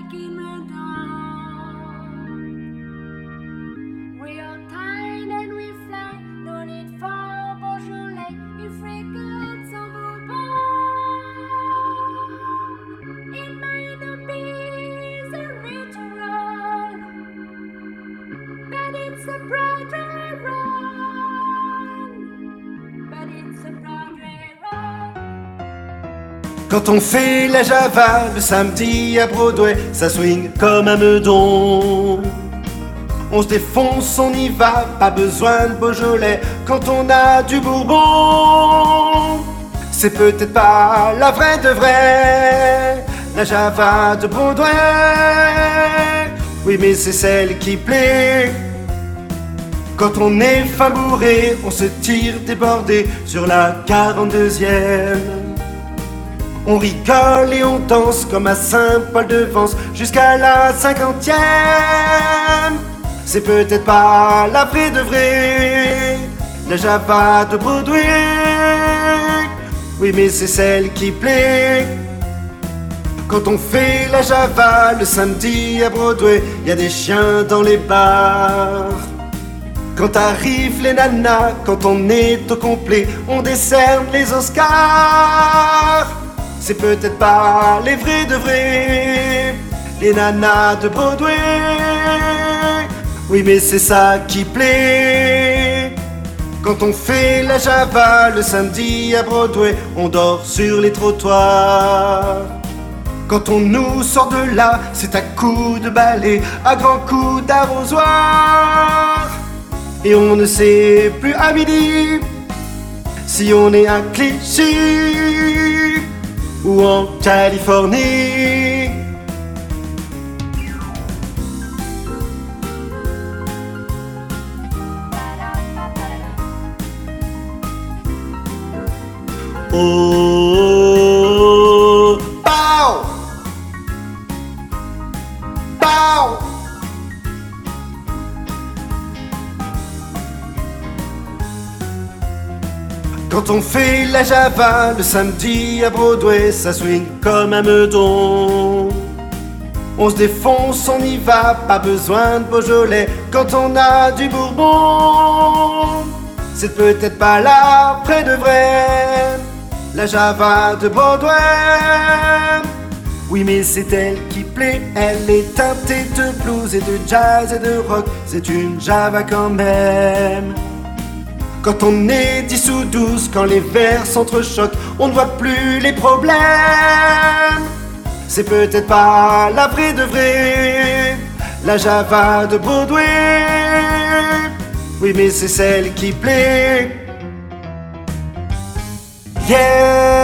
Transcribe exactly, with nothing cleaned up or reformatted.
qui me donne. We are kind and we fly, no need for Beaujolais, il fréquente son bourbon. It may not be the ritual, but it's a Broadway run. But it's a Broadway run. Quand on fait la Java le samedi à Broadway, ça swing comme un meudon. On se défonce, on y va, pas besoin de Beaujolais quand on a du Bourbon. C'est peut-être pas la vraie de vraie, la Java de Broadway. Oui, mais c'est celle qui plaît. Quand on est fin bourré, on se tire débordé sur la quarante-deuxième. On rigole et on danse comme à Saint-Paul-de-Vence jusqu'à la cinquantième. C'est peut-être pas la vraie de vraie, la Java de Broadway. Oui, mais c'est celle qui plaît. Quand on fait la Java le samedi à Broadway, y a des chiens dans les bars. Quand arrivent les nanas, quand on est au complet, on décerne les Oscars. C'est peut-être pas les vrais de vrais, les nanas de Broadway. Oui, mais c'est ça qui plaît. Quand on fait la Java le samedi à Broadway, on dort sur les trottoirs. Quand on nous sort de là, c'est à coups de balai, à grands coups d'arrosoir. Et on ne sait plus à midi si on est à Clichy ou en Californie. Oh, pow, pow. Quand on fait la Java le samedi à Broadway, ça swing comme un meudon. On se défonce, on y va, pas besoin de Beaujolais quand on a du Bourbon. C'est peut-être pas là, près de vrai, la Java de Broadway. Oui, mais c'est elle qui plaît, elle est teintée de blues et de jazz et de rock. C'est une Java quand même. Quand on est dix ou douze, quand les vers s'entrechoquent, on ne voit plus les problèmes. C'est peut-être pas la vraie de vraie, la Java de Broadway. Oui, mais c'est celle qui plaît. Yeah!